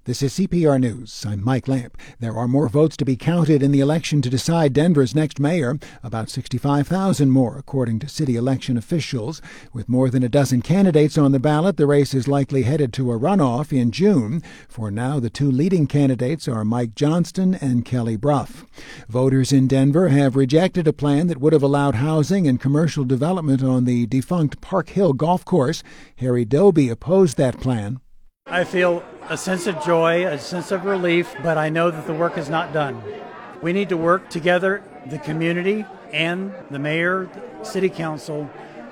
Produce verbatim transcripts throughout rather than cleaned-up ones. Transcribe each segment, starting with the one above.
This is C P R News. I'm Mike Lamp. There are more votes to be counted in the election to decide Denver's next mayor, about sixty-five thousand more, according to city election officials. With more than a dozen candidates on the ballot, the race is likely headed to a runoff in June. For now, the two leading candidates are Mike Johnston and Kelly Brough. Voters in Denver have rejected a plan that would have allowed housing and commercial development on the defunct Park Hill Golf Course. Harry Doby opposed that plan. I feel a sense of joy, a sense of relief, but I know that the work is not done. We need to work together, the community and the mayor, city council,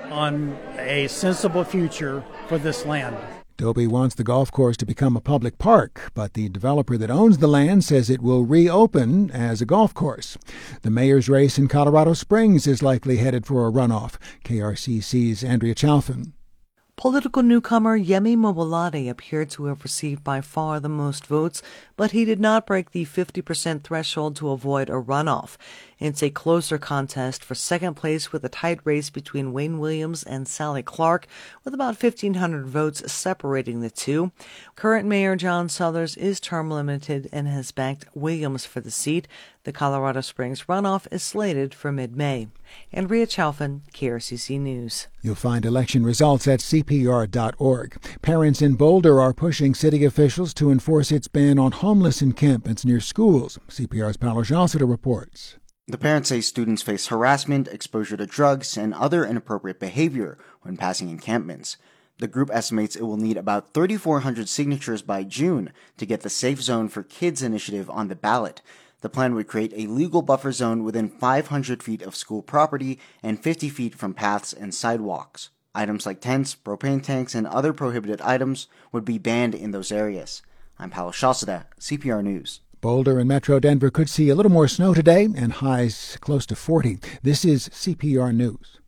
on a sensible future for this land. Doby wants the golf course to become a public park, but the developer that owns the land says it will reopen as a golf course. The mayor's race in Colorado Springs is likely headed for a runoff. K R C C's Andrea Chalfin. Political newcomer Yemi Mobolade appeared to have received by far the most votes, but he did not break the fifty percent threshold to avoid a runoff. It's a closer contest for second place with a tight race between Wayne Williams and Sally Clark, with about fifteen hundred votes separating the two. Current Mayor John Suthers is term limited and has backed Williams for the seat. The Colorado Springs runoff is slated for mid-May. Andrea Chalfin, K R C C News. You'll find election results at C P R dot org. Parents in Boulder are pushing city officials to enforce its ban on homeless encampments near schools. C P R's Paolo Jalcida reports. The parents say students face harassment, exposure to drugs, and other inappropriate behavior when passing encampments. The group estimates it will need about three thousand four hundred signatures by June to get the Safe Zone for Kids initiative on the ballot. The plan would create a legal buffer zone within five hundred feet of school property and fifty feet from paths and sidewalks. Items like tents, propane tanks, and other prohibited items would be banned in those areas. I'm Paolo Jalcida, C P R News. Boulder and Metro Denver could see a little more snow today and highs close to forty. This is C P R News.